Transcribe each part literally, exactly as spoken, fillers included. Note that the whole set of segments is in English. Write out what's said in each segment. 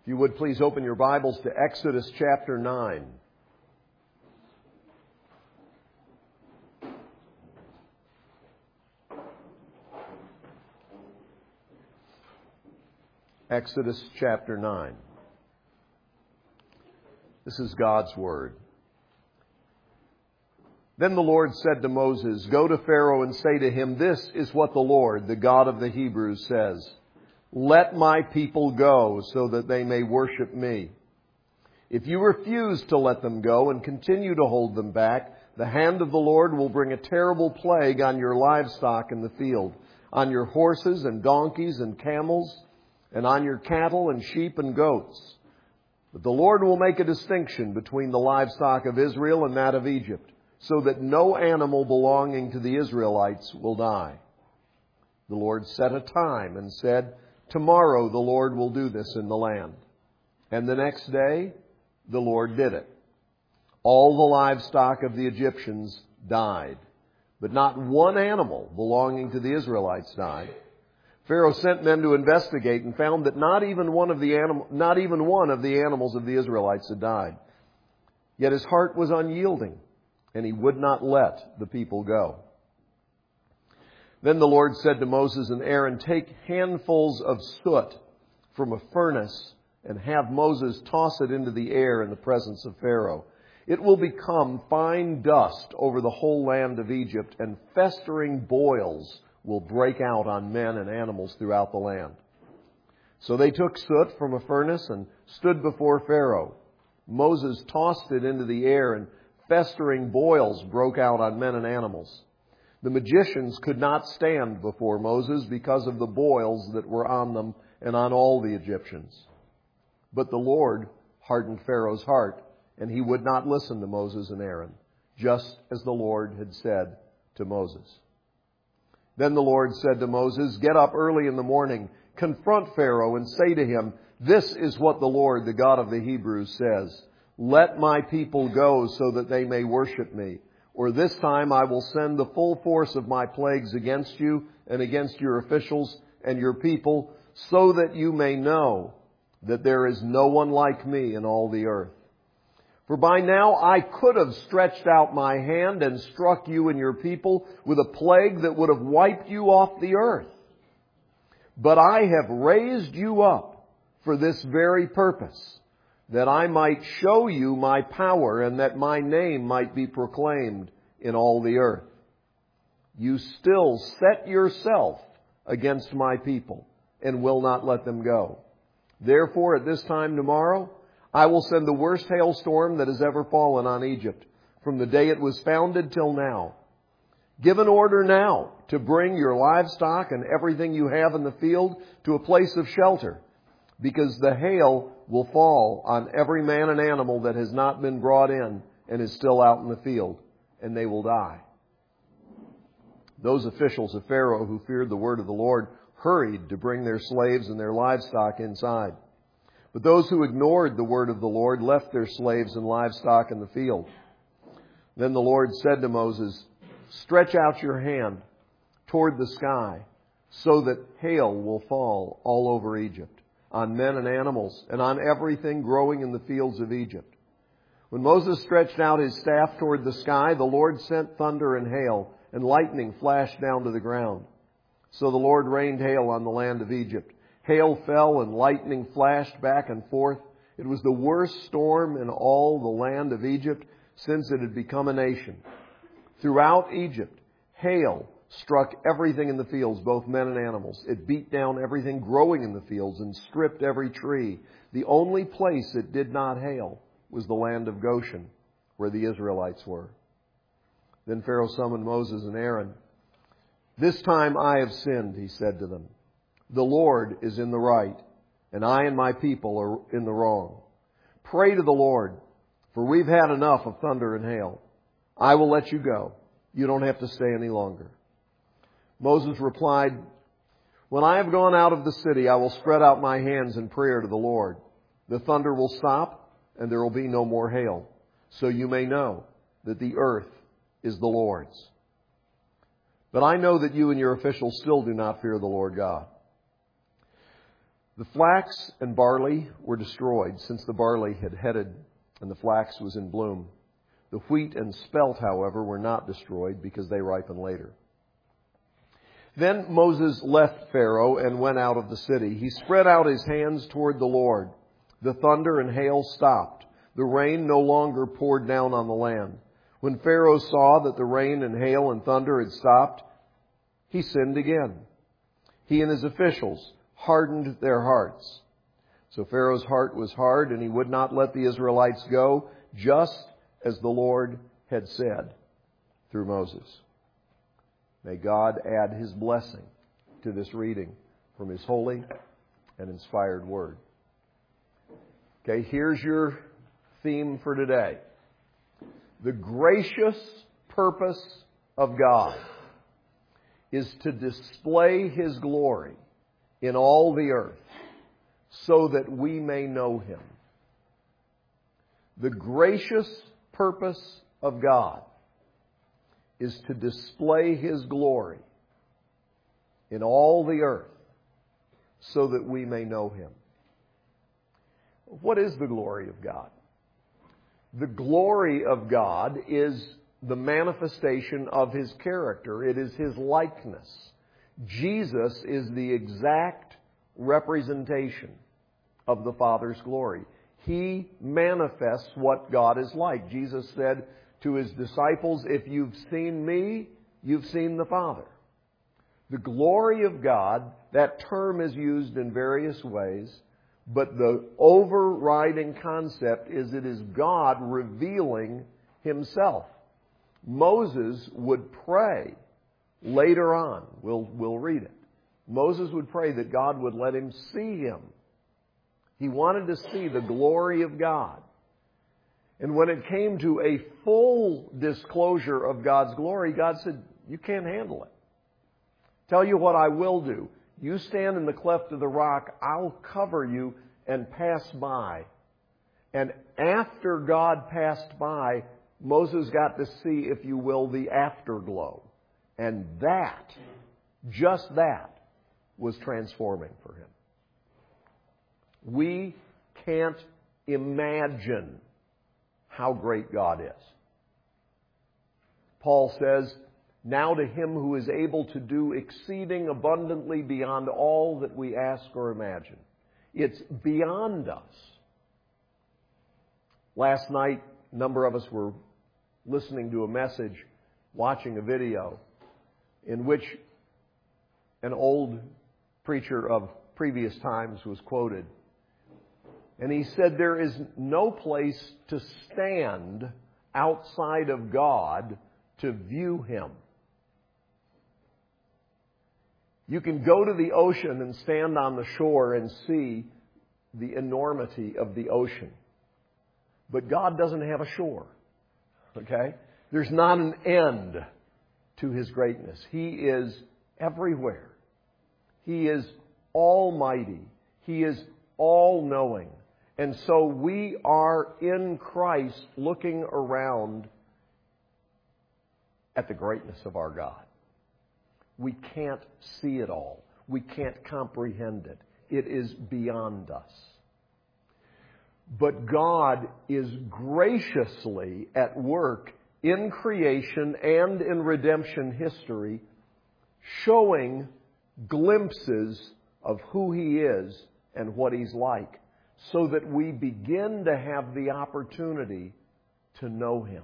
If you would please open your Bibles to Exodus chapter nine. Exodus chapter nine. This is God's Word. Then the Lord said to Moses, "Go to Pharaoh and say to him, 'This is what the Lord, the God of the Hebrews, says. Let my people go so that they may worship me. If you refuse to let them go and continue to hold them back, the hand of the Lord will bring a terrible plague on your livestock in the field, on your horses and donkeys and camels, and on your cattle and sheep and goats. But the Lord will make a distinction between the livestock of Israel and that of Egypt, so that no animal belonging to the Israelites will die.' The Lord set a time and said, 'Tomorrow the Lord will do this in the land.' And the next day, the Lord did it. All the livestock of the Egyptians died, but not one animal belonging to the Israelites died. Pharaoh sent men to investigate and found that not even one of the anim- not even one of the animals of the Israelites had died. Yet his heart was unyielding, and he would not let the people go. Then the Lord said to Moses and Aaron, 'Take handfuls of soot from a furnace and have Moses toss it into the air in the presence of Pharaoh. It will become fine dust over the whole land of Egypt, and festering boils will break out on men and animals throughout the land.' So they took soot from a furnace and stood before Pharaoh. Moses tossed it into the air, and festering boils broke out on men and animals. The magicians could not stand before Moses because of the boils that were on them and on all the Egyptians. But the Lord hardened Pharaoh's heart, and he would not listen to Moses and Aaron, just as the Lord had said to Moses. Then the Lord said to Moses, 'Get up early in the morning, confront Pharaoh, and say to him, "This is what the Lord, the God of the Hebrews, says. Let my people go so that they may worship me. Or this time I will send the full force of my plagues against you and against your officials and your people, so that you may know that there is no one like me in all the earth. For by now I could have stretched out my hand and struck you and your people with a plague that would have wiped you off the earth. But I have raised you up for this very purpose, that I might show you my power and that my name might be proclaimed in all the earth. You still set yourself against my people and will not let them go. Therefore, at this time tomorrow, I will send the worst hailstorm that has ever fallen on Egypt, from the day it was founded till now. Give an order now to bring your livestock and everything you have in the field to a place of shelter, because the hail will fall on every man and animal that has not been brought in and is still out in the field, and they will die.' Those officials of Pharaoh who feared the word of the Lord hurried to bring their slaves and their livestock inside. But those who ignored the word of the Lord left their slaves and livestock in the field. Then the Lord said to Moses, 'Stretch out your hand toward the sky so that hail will fall all over Egypt, on men and animals, and on everything growing in the fields of Egypt.' When Moses stretched out his staff toward the sky, the Lord sent thunder and hail, and lightning flashed down to the ground. So the Lord rained hail on the land of Egypt. Hail fell and lightning flashed back and forth. It was the worst storm in all the land of Egypt since it had become a nation. Throughout Egypt, hail struck everything in the fields, both men and animals. It beat down everything growing in the fields and stripped every tree. The only place it did not hail was the land of Goshen, where the Israelites were. Then Pharaoh summoned Moses and Aaron. 'This time I have sinned,' he said to them. 'The Lord is in the right, and I and my people are in the wrong. Pray to the Lord, for we've had enough of thunder and hail. I will let you go. You don't have to stay any longer.' Moses replied, 'When I have gone out of the city, I will spread out my hands in prayer to the Lord. The thunder will stop, and there will be no more hail, so you may know that the earth is the Lord's. But I know that you and your officials still do not fear the Lord God. The flax and barley were destroyed, since the barley had headed and the flax was in bloom. The wheat and spelt, however, were not destroyed, because they ripen later. Then Moses left Pharaoh and went out of the city. He spread out his hands toward the Lord. The thunder and hail stopped. The rain no longer poured down on the land. When Pharaoh saw that the rain and hail and thunder had stopped, he sinned again. He and his officials hardened their hearts. So Pharaoh's heart was hard, and he would not let the Israelites go, just as the Lord had said through Moses. May God add His blessing to this reading from His holy and inspired Word. Okay, here's your theme for today. The gracious purpose of God is to display His glory in all the earth, so that we may know Him. The gracious purpose of God is to display His glory in all the earth, so that we may know Him. What is the glory of God? The glory of God is the manifestation of His character. It is His likeness. Jesus is the exact representation of the Father's glory. He manifests what God is like. Jesus said to His disciples, "If you've seen me, you've seen the Father." The glory of God, that term is used in various ways, but the overriding concept is it is God revealing Himself. Moses would pray later on. We'll, we'll read it. Moses would pray that God would let him see Him. He wanted to see the glory of God. And when it came to a full disclosure of God's glory, God said, "You can't handle it. Tell you what I will do. You stand in the cleft of the rock, I'll cover you and pass by." And after God passed by, Moses got to see, if you will, the afterglow. And that, just that, was transforming for him. We can't imagine how great God is. Paul says, "Now to Him who is able to do exceeding abundantly beyond all that we ask or imagine." It's beyond us. Last night, a number of us were listening to a message, watching a video, in which an old preacher of previous times was quoted. And he said, "There is no place to stand outside of God to view Him." You can go to the ocean and stand on the shore and see the enormity of the ocean. But God doesn't have a shore. Okay? There's not an end to His greatness. He is everywhere. He is almighty. He is all-knowing. And so we are in Christ looking around at the greatness of our God. We can't see it all. We can't comprehend it. It is beyond us. But God is graciously at work in creation and in redemption history, showing glimpses of who He is and what He's like, so that we begin to have the opportunity to know Him.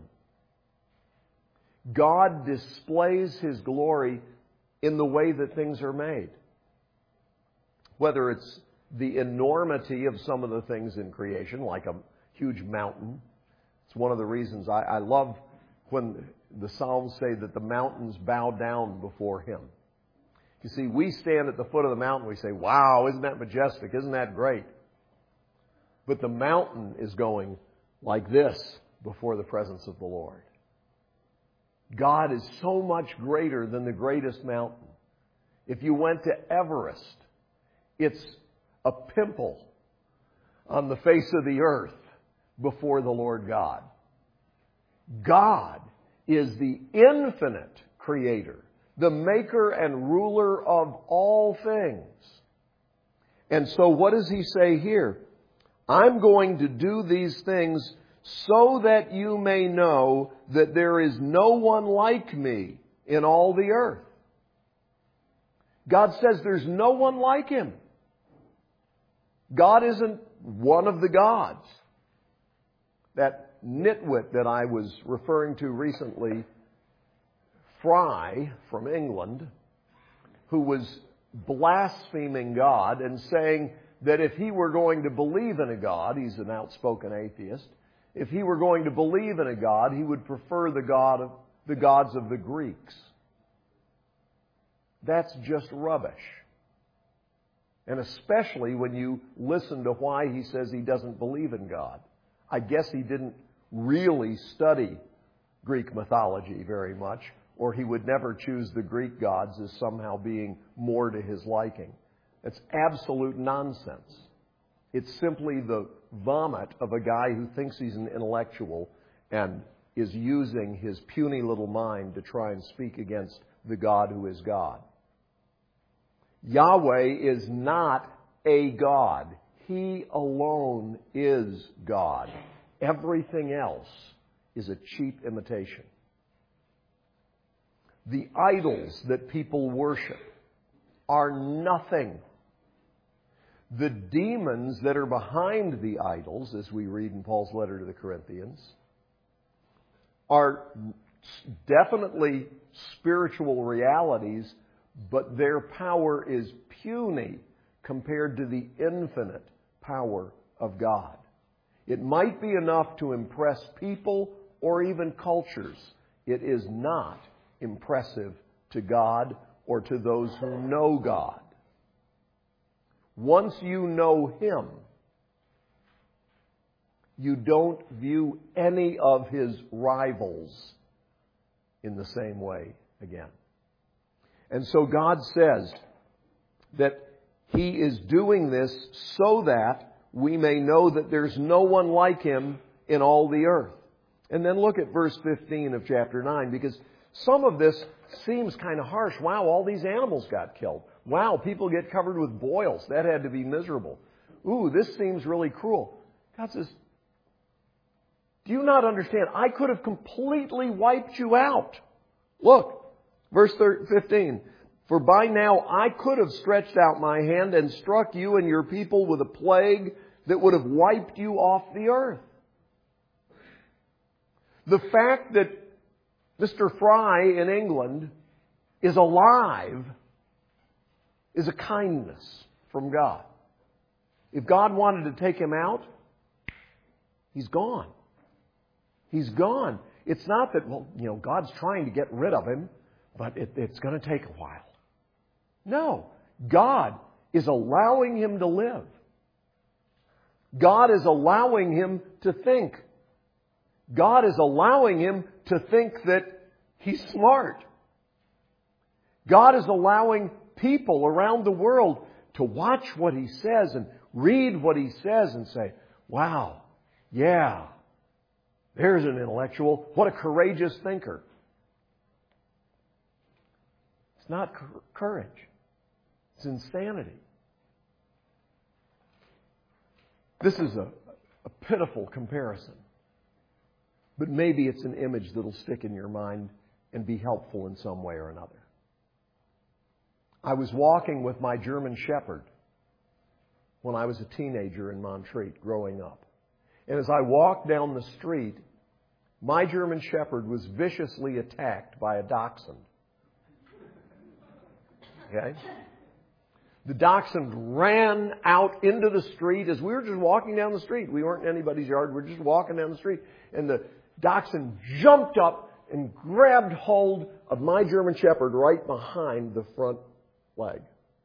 God displays His glory in the way that things are made. Whether it's the enormity of some of the things in creation, like a huge mountain. It's one of the reasons I, I love when the Psalms say that the mountains bow down before Him. You see, we stand at the foot of the mountain, we say, "Wow, isn't that majestic? Isn't that great?" But the mountain is going like this before the presence of the Lord. God is so much greater than the greatest mountain. If you went to Everest, it's a pimple on the face of the earth before the Lord God. God is the infinite Creator, the maker and ruler of all things. And so what does he say here? I'm going to do these things so that you may know that there is no one like me in all the earth. God says there's no one like Him. God isn't one of the gods. That nitwit that I was referring to recently, Fry from England, who was blaspheming God and saying that if he were going to believe in a God, he's an outspoken atheist, if he were going to believe in a God, he would prefer the God of the gods of the Greeks. That's just rubbish. And especially when you listen to why he says he doesn't believe in God. I guess he didn't really study Greek mythology very much, or he would never choose the Greek gods as somehow being more to his liking. It's absolute nonsense. It's simply the vomit of a guy who thinks he's an intellectual and is using his puny little mind to try and speak against the God who is God. Yahweh is not a God. He alone is God. Everything else is a cheap imitation. The idols that people worship are nothing. The demons that are behind the idols, as we read in Paul's letter to the Corinthians, are definitely spiritual realities, but their power is puny compared to the infinite power of God. It might be enough to impress people or even cultures. It is not impressive to God or to those who know God. Once you know Him, you don't view any of His rivals in the same way again. And so God says that He is doing this so that we may know that there's no one like Him in all the earth. And then look at verse fifteen of chapter nine, because some of this seems kind of harsh. Wow, all these animals got killed. Wow, people get covered with boils. That had to be miserable. Ooh, this seems really cruel. God says, do you not understand? I could have completely wiped you out. Look, verse fifteen. For by now I could have stretched out my hand and struck you and your people with a plague that would have wiped you off the earth. The fact that Mister Fry in England is alive is a kindness from God. If God wanted to take him out, he's gone. He's gone. It's not that, well, you know, God's trying to get rid of him, but it, it's going to take a while. No. God is allowing him to live. God is allowing him to think. God is allowing him to think that he's smart. God is allowing people around the world to watch what he says and read what he says and say, wow, yeah, there's an intellectual. What a courageous thinker. It's not courage. It's insanity. This is a, a pitiful comparison. But maybe it's an image that'll stick in your mind and be helpful in some way or another. I was walking with my German Shepherd when I was a teenager in Montreat growing up. And as I walked down the street, my German Shepherd was viciously attacked by a dachshund. Okay? The dachshund ran out into the street as we were just walking down the street. We weren't in anybody's yard. We were just walking down the street. And the dachshund jumped up and grabbed hold of my German Shepherd right behind the front leg.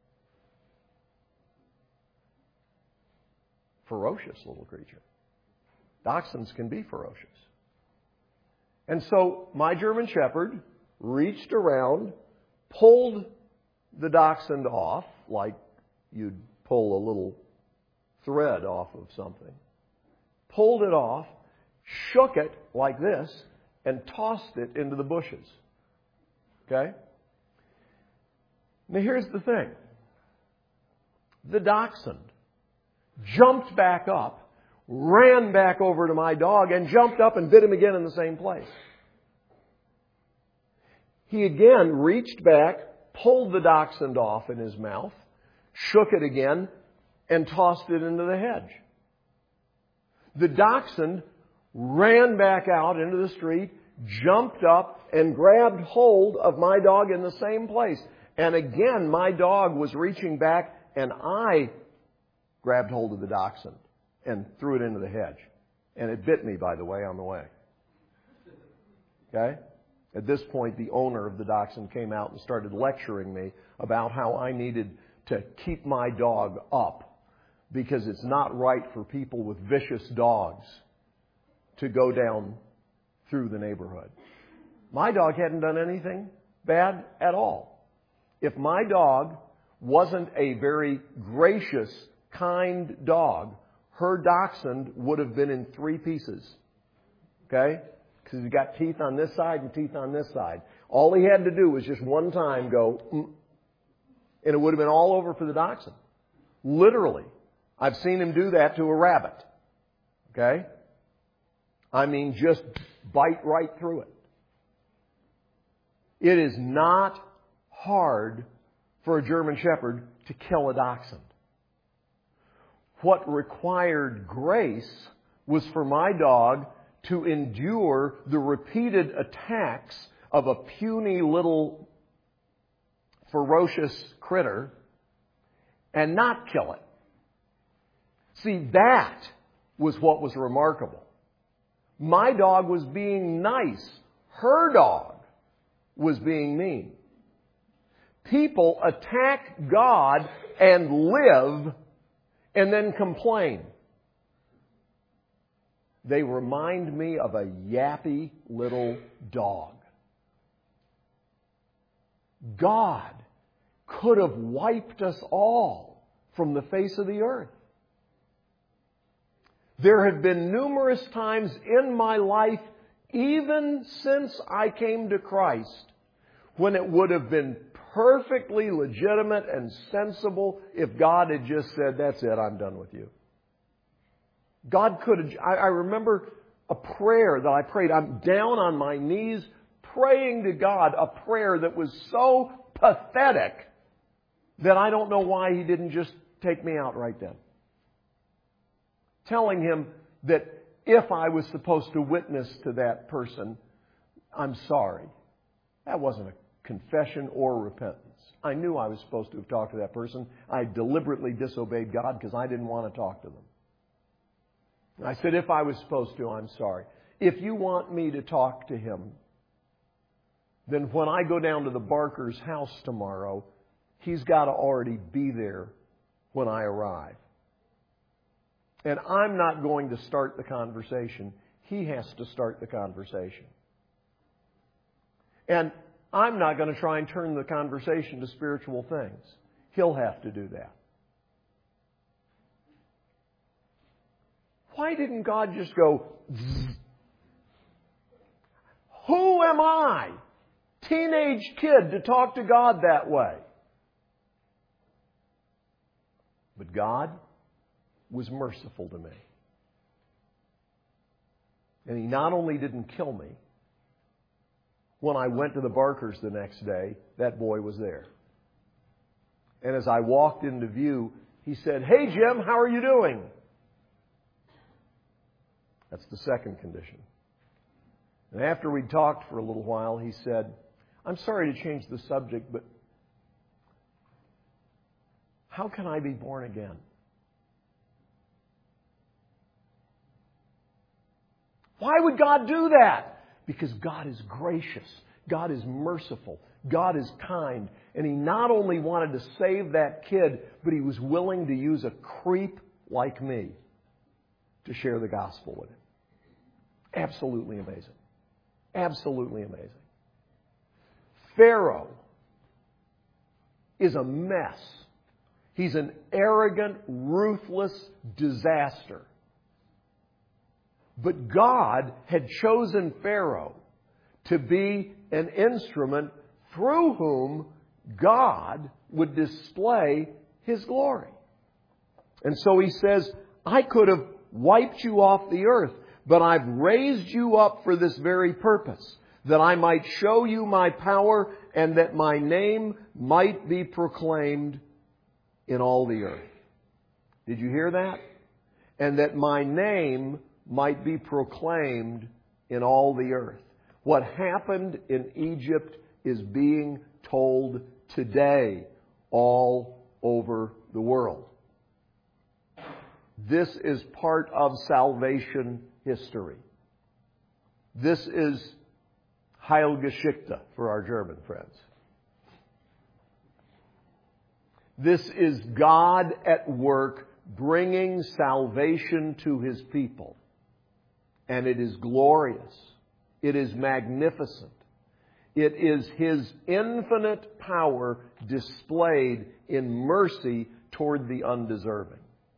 Ferocious little creature. Dachshunds can be ferocious. And so my German Shepherd reached around, pulled the dachshund off, like you'd pull a little thread off of something, pulled it off, shook it like this, and tossed it into the bushes. Okay? Now here's the thing. the dachshund jumped back up, ran back over to my dog, and jumped up and bit him again in the same place. He again reached back, pulled the dachshund off in his mouth, shook it again, and tossed it into the hedge. The dachshund ran back out into the street, jumped up, and grabbed hold of my dog in the same place. And again, my dog was reaching back, and I grabbed hold of the dachshund and threw it into the hedge. And it bit me, by the way, on the way. Okay? At this point, the owner of the dachshund came out and started lecturing me about how I needed to keep my dog up because it's not right for people with vicious dogs to go down through the neighborhood. My dog hadn't done anything bad at all. If my dog wasn't a very gracious, kind dog, her dachshund would have been in three pieces. Okay? Because he's got teeth on this side and teeth on this side. All he had to do was just one time go, mm, and it would have been all over for the dachshund. Literally. I've seen him do that to a rabbit. Okay? I mean, just bite right through it. It is not hard for a German Shepherd to kill a dachshund. What required grace was for my dog to endure the repeated attacks of a puny little ferocious critter and not kill it. See, that was what was remarkable. My dog was being nice. Her dog was being mean. People attack God and live and then complain. They remind me of a yappy little dog. God could have wiped us all from the face of the earth. There have been numerous times in my life, even since I came to Christ, when it would have been perfectly legitimate and sensible if God had just said, that's it, I'm done with you. God could have, I, I remember a prayer that I prayed. I'm down on my knees praying to God a prayer that was so pathetic that I don't know why He didn't just take me out right then. Telling Him that if I was supposed to witness to that person, I'm sorry. That wasn't a confession or repentance. I knew I was supposed to have talked to that person. I deliberately disobeyed God because I didn't want to talk to them. I said, if I was supposed to, I'm sorry. If you want me to talk to him, then when I go down to the Barker's house tomorrow, he's got to already be there when I arrive. And I'm not going to start the conversation. He has to start the conversation. And I'm not going to try and turn the conversation to spiritual things. He'll have to do that. Why didn't God just go, zzz? Who am I, teenage kid, to talk to God that way? But God was merciful to me. And He not only didn't kill me, when I went to the Barkers the next day, that boy was there. And as I walked into view, he said, "Hey Jim, how are you doing?" That's the second condition. And after we'd talked for a little while, he said, "I'm sorry to change the subject, but how can I be born again?" Why would God do that? Because God is gracious. God is merciful. God is kind. And He not only wanted to save that kid, but He was willing to use a creep like me to share the gospel with him. Absolutely amazing. Absolutely amazing. Pharaoh is a mess. He's an arrogant, ruthless disaster. But God had chosen Pharaoh to be an instrument through whom God would display His glory. And so he says, I could have wiped you off the earth, but I've raised you up for this very purpose, that I might show you my power and that my name might be proclaimed in all the earth. Did you hear that? And that my name might be proclaimed in all the earth. What happened in Egypt is being told today all over the world. This is part of salvation history. This is Heilgeschichte for our German friends. This is God at work bringing salvation to His people. And it is glorious. It is magnificent. It is His infinite power displayed in mercy toward the undeserving.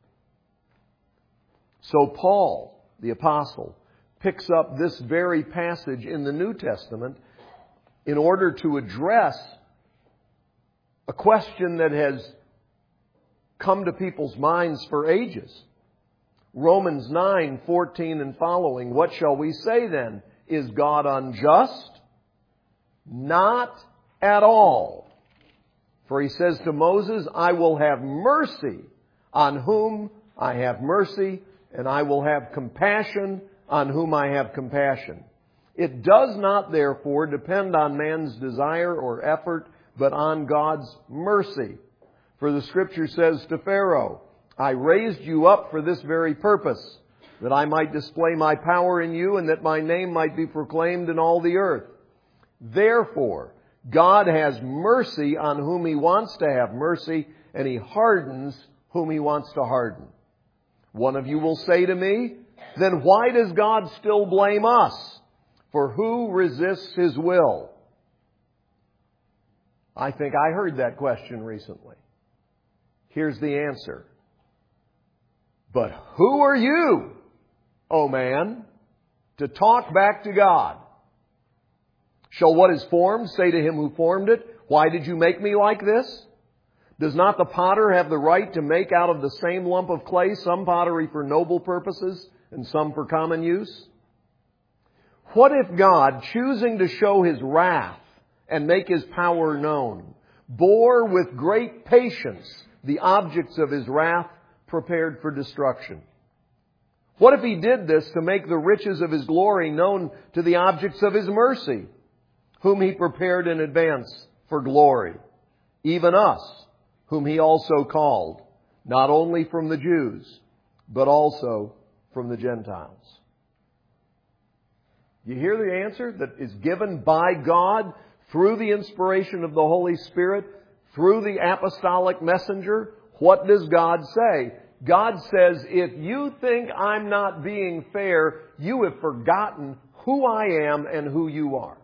So Paul, the apostle, picks up this very passage in the New Testament in order to address a question that has come to people's minds for ages. Romans nine fourteen and following, what shall we say then? Is God unjust? Not at all. For he says to Moses, I will have mercy on whom I have mercy, and I will have compassion on whom I have compassion. It does not, therefore, depend on man's desire or effort, but on God's mercy. For the Scripture says to Pharaoh, I raised you up for this very purpose, that I might display my power in you and that my name might be proclaimed in all the earth. Therefore, God has mercy on whom He wants to have mercy, and He hardens whom He wants to harden. One of you will say to me, then why does God still blame us? For who resists His will? I think I heard that question recently. Here's the answer. But who are you, O man, to talk back to God? Shall what is formed say to him who formed it, why did you make me like this? Does not the potter have the right to make out of the same lump of clay some pottery for noble purposes and some for common use? What if God, choosing to show His wrath and make His power known, bore with great patience the objects of His wrath prepared for destruction? What if He did this to make the riches of His glory known to the objects of His mercy, whom He prepared in advance for glory, even us, whom He also called, not only from the Jews, but also from the Gentiles? You hear the answer that is given by God through the inspiration of the Holy Spirit, through the apostolic messenger? What does God say? God says, if you think I'm not being fair, you have forgotten who I am and who you are.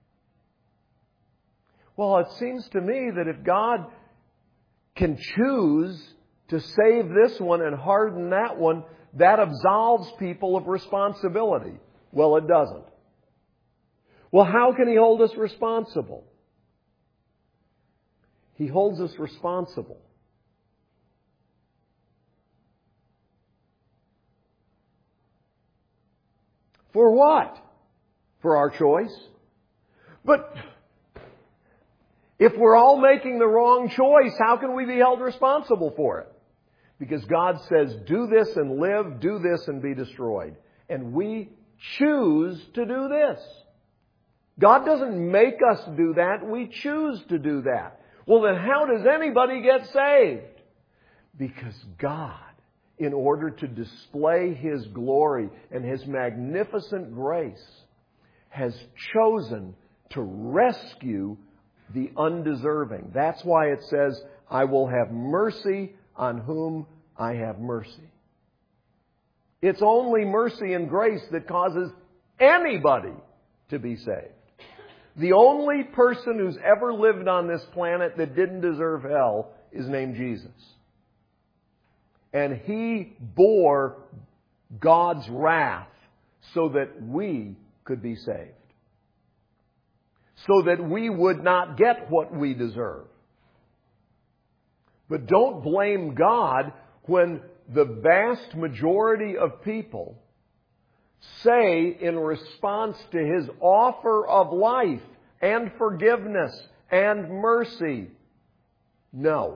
Well, it seems to me that if God can choose to save this one and harden that one, that absolves people of responsibility. Well, it doesn't. Well, how can He hold us responsible? He holds us responsible for what? For our choice. But if we're all making the wrong choice, how can we be held responsible for it? Because God says, do this and live, do this and be destroyed. And we choose to do this. God doesn't make us do that. We choose to do that. Well, then how does anybody get saved? Because God, in order to display His glory and His magnificent grace, has chosen to rescue the undeserving. That's why it says, I will have mercy on whom I have mercy. It's only mercy and grace that causes anybody to be saved. The only person who's ever lived on this planet that didn't deserve hell is named Jesus. And He bore God's wrath so that we could be saved. So that we would not get what we deserve. But don't blame God when the vast majority of people say in response to His offer of life and forgiveness and mercy, no.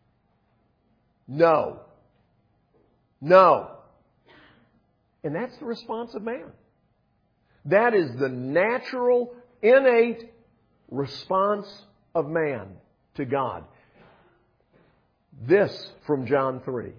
No. No. And that's the response of man. That is the natural, innate response of man to God. This from John three.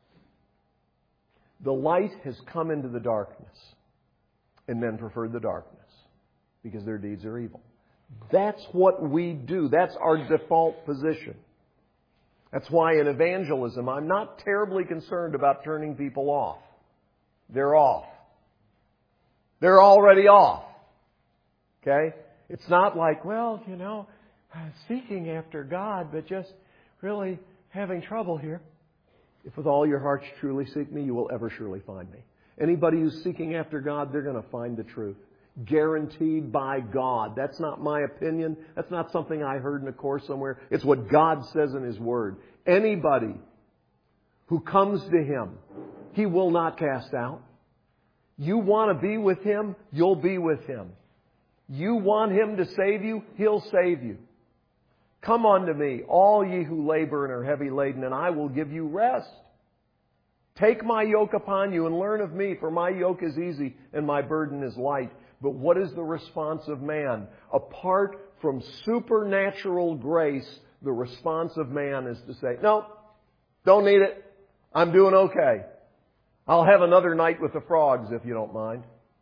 The light has come into the darkness, and men preferred the darkness because their deeds are evil. That's what we do. That's our default position. That's why in evangelism, I'm not terribly concerned about turning people off. They're off. They're already off. Okay? It's not like, well, you know, seeking after God, but just really having trouble here. If with all your hearts truly seek me, you will ever surely find me. Anybody who's seeking after God, they're going to find the truth. Guaranteed by God. That's not my opinion. That's not something I heard in a course somewhere. It's what God says in His Word. Anybody who comes to Him, He will not cast out. You want to be with Him, you'll be with Him. You want Him to save you, He'll save you. Come unto me, all ye who labor and are heavy laden, and I will give you rest. Take my yoke upon you and learn of me, for my yoke is easy and my burden is light. But what is the response of man? Apart from supernatural grace, the response of man is to say, no, don't need it. I'm doing okay. I'll have another night with the frogs if you don't mind.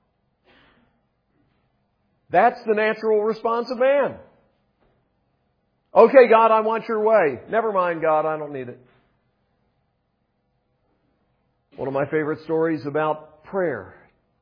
That's the natural response of man. Okay, God, I want your way. Never mind, God, I don't need it. One of my favorite stories about prayer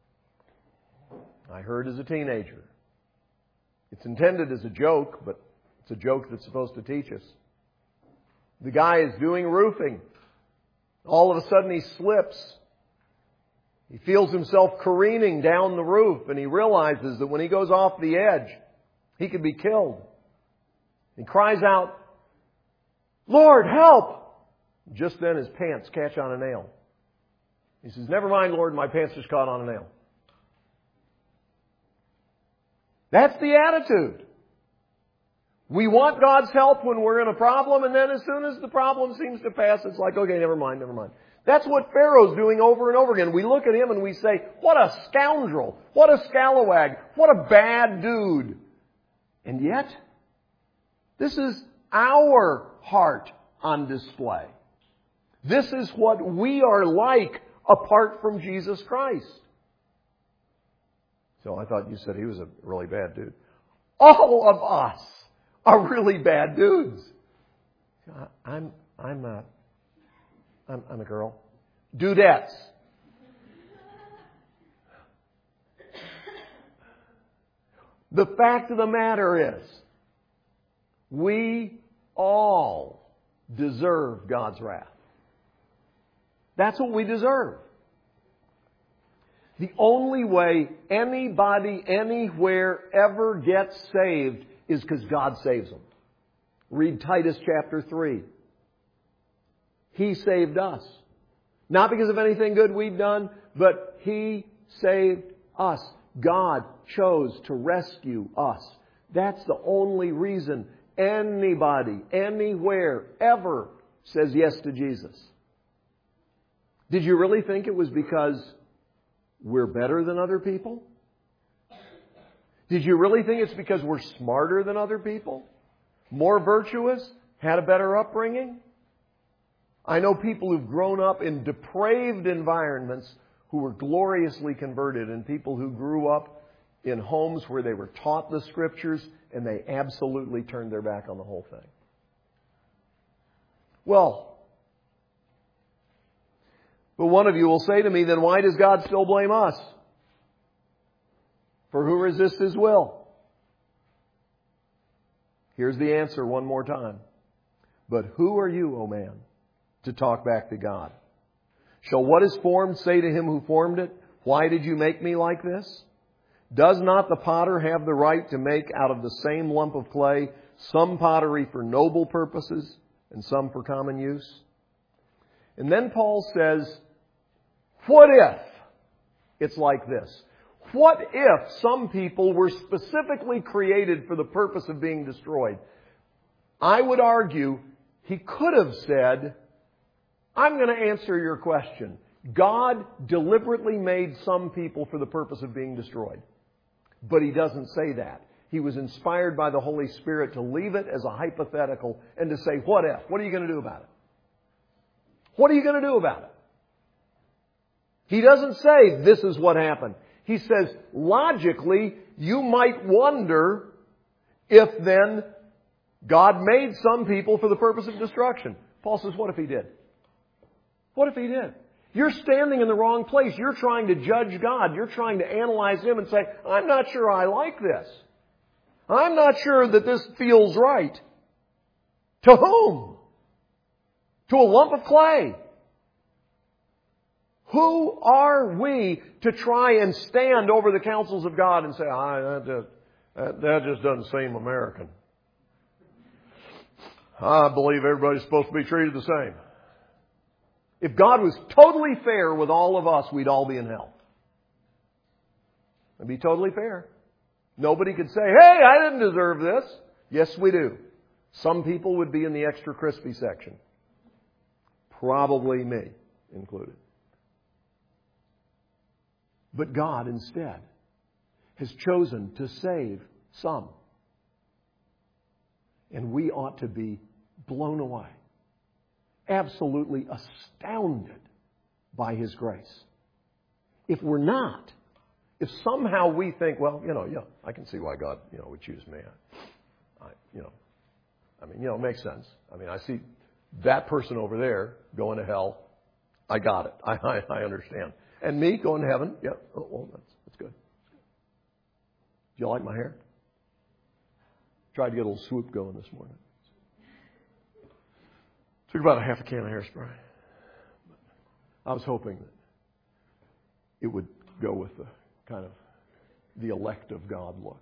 I heard as a teenager. It's intended as a joke, but it's a joke that's supposed to teach us. The guy is doing roofing. All of a sudden he slips. He feels himself careening down the roof, and he realizes that when he goes off the edge, he could be killed. He cries out, Lord, help! Just then his pants catch on a nail. He says, never mind, Lord, my pants just caught on a nail. That's the attitude. We want God's help when we're in a problem, and then as soon as the problem seems to pass, it's like, okay, never mind, never mind. That's what Pharaoh's doing over and over again. We look at him and we say, what a scoundrel, what a scalawag, what a bad dude. And yet, this is our heart on display. This is what we are like apart from Jesus Christ. So I thought you said he was a really bad dude. All of us are really bad dudes. I'm I'm a I'm, I'm a girl. Dudettes. The fact of the matter is, we all deserve God's wrath. That's what we deserve. The only way anybody anywhere ever gets saved is because God saves them. Read Titus chapter three. He saved us. Not because of anything good we've done, but He saved us. God chose to rescue us. That's the only reason anybody, anywhere, ever says yes to Jesus. Did you really think it was because we're better than other people? Did you really think it's because we're smarter than other people? More virtuous? Had a better upbringing? I know people who've grown up in depraved environments who were gloriously converted, and people who grew up in homes where they were taught the Scriptures and they absolutely turned their back on the whole thing. Well, but one of you will say to me, then why does God still blame us? For who resists His will? Here's the answer one more time. But who are you, O man, to talk back to God? Shall what is formed say to Him who formed it, why did you make me like this? Does not the potter have the right to make out of the same lump of clay some pottery for noble purposes and some for common use? And then Paul says, what if it's like this? What if some people were specifically created for the purpose of being destroyed? I would argue he could have said, I'm going to answer your question. God deliberately made some people for the purpose of being destroyed. But he doesn't say that. He was inspired by the Holy Spirit to leave it as a hypothetical and to say, what if? What are you going to do about it? What are you going to do about it? He doesn't say, this is what happened. He says, logically, you might wonder if then God made some people for the purpose of destruction. Paul says, what if he did? What if he did? You're standing in the wrong place. You're trying to judge God. You're trying to analyze Him and say, I'm not sure I like this. I'm not sure that this feels right. To whom? To a lump of clay. Who are we to try and stand over the counsels of God and say, ah, that, just, that, that just doesn't seem American. I believe everybody's supposed to be treated the same. If God was totally fair with all of us, we'd all be in hell. It'd be totally fair. Nobody could say, hey, I didn't deserve this. Yes, we do. Some people would be in the extra crispy section. Probably me included. But God instead has chosen to save some. And we ought to be blown away. Absolutely astounded by His grace. If we're not, if somehow we think, well, you know, yeah, I can see why God, you know, would choose me. I, you know, I mean, you know, it makes sense. I mean, I see that person over there going to hell. I got it. I, I, I understand. And me going to heaven. Yeah. Oh, well, that's that's good. Do you like my hair? Tried to get a little swoop going this morning. Took about a half a can of hairspray. I was hoping that it would go with the kind of the elect of God look.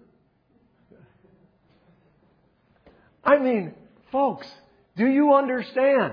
I mean, folks, do you understand?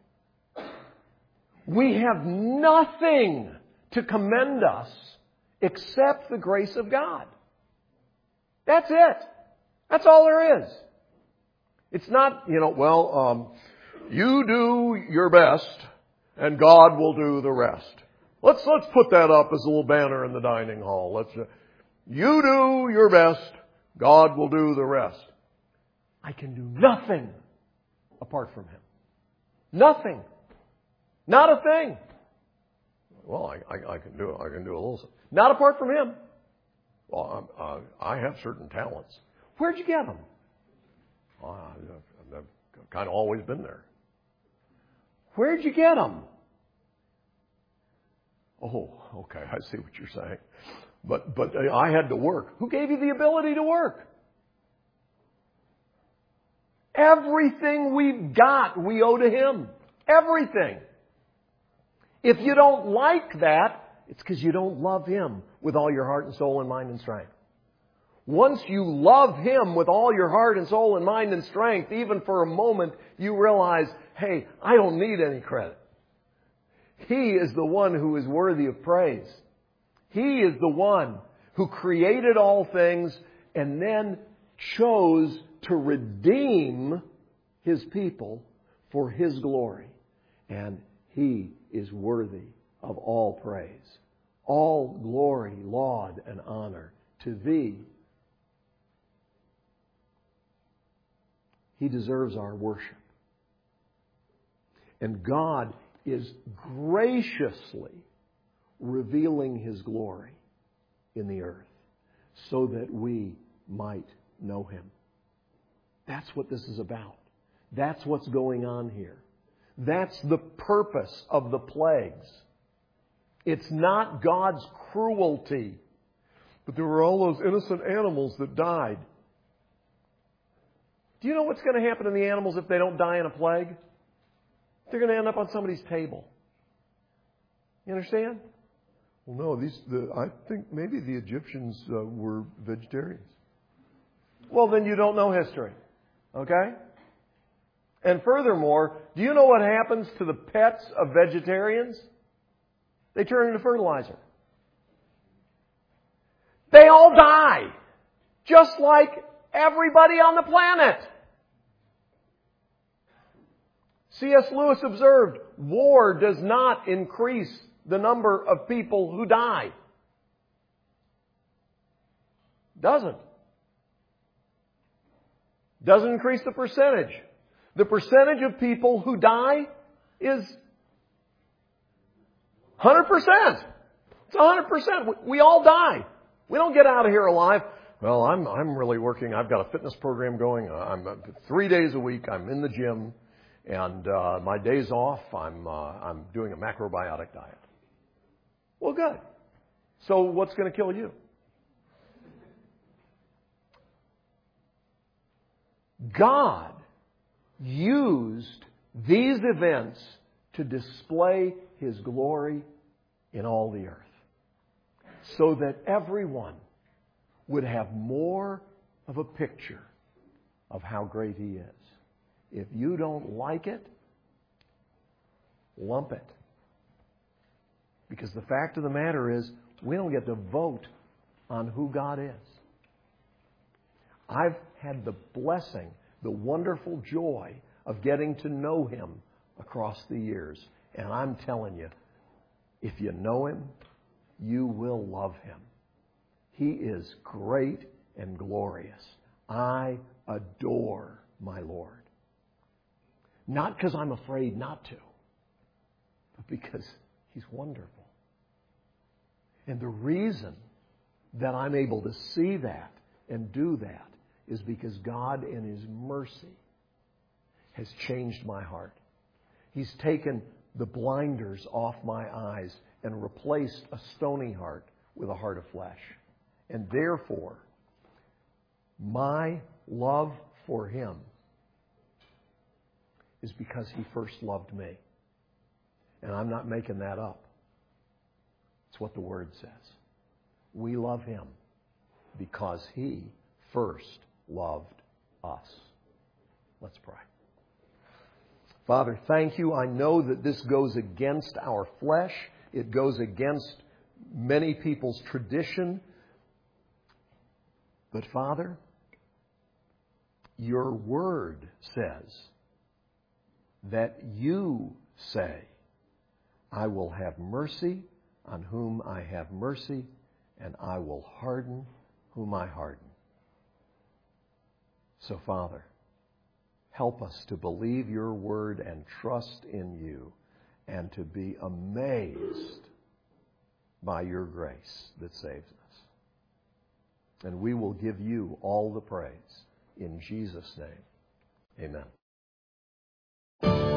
We have nothing to commend us except the grace of God. That's it. That's all there is. It's not, you know, well, um, you do your best and God will do the rest. Let's let's put that up as a little banner in the dining hall. Let's uh, you do your best, God will do the rest. I can do nothing apart from Him. Nothing. Not a thing. Well, I, I, I can do it. I can do a little. Not apart from Him. Well, uh, I have certain talents. Where'd you get them? Uh, I've, I've kind of always been there. Where'd you get them? Oh, okay. I see what you're saying. But but I had to work. Who gave you the ability to work? Everything we've got, we owe to Him. Everything. If you don't like that, it's because you don't love Him with all your heart and soul and mind and strength. Once you love Him with all your heart and soul and mind and strength, even for a moment, you realize, hey, I don't need any credit. He is the one who is worthy of praise. He is the one who created all things and then chose to redeem His people for His glory. And He is worthy of all praise. All glory, laud, and honor to Thee. He deserves our worship. And God is graciously revealing His glory in the earth so that we might know Him. That's what this is about. That's what's going on here. That's the purpose of the plagues. It's not God's cruelty. But there were all those innocent animals that died. Do you know what's going to happen to the animals if they don't die in a plague? They're going to end up on somebody's table. You understand? Well, no, these. The, I think maybe the Egyptians uh, were vegetarians. Well, then you don't know history. Okay? And furthermore, do you know what happens to the pets of vegetarians? They turn into fertilizer. They all die, just like everybody on the planet. C S Lewis observed, war does not increase the number of people who die. Doesn't. Doesn't increase the percentage. The percentage of people who die is one hundred percent. It's one hundred percent. We all die. We don't get out of here alive. Well, I'm I'm really working. I've got a fitness program going. I'm uh, three days a week. I'm in the gym, and uh, my days off, I'm uh, I'm doing a macrobiotic diet. Well, good. So, what's going to kill you? God used these events to display His glory in all the earth, so that everyone would have more of a picture of how great He is. If you don't like it, lump it. Because the fact of the matter is, we don't get to vote on who God is. I've had the blessing, the wonderful joy of getting to know Him across the years. And I'm telling you, if you know Him, you will love Him. He is great and glorious. I adore my Lord. Not because I'm afraid not to, but because He's wonderful. And the reason that I'm able to see that and do that is because God in His mercy has changed my heart. He's taken the blinders off my eyes and replaced a stony heart with a heart of flesh. And therefore, my love for Him is because He first loved me. And I'm not making that up. It's what the Word says. We love Him because He first loved us. Let's pray. Father, thank You. I know that this goes against our flesh. It goes against many people's tradition. But Father, Your Word says that You say, I will have mercy on whom I have mercy, and I will harden whom I harden. So, Father, help us to believe Your Word and trust in You, and to be amazed by Your grace that saves us. And we will give You all the praise. In Jesus' name, amen.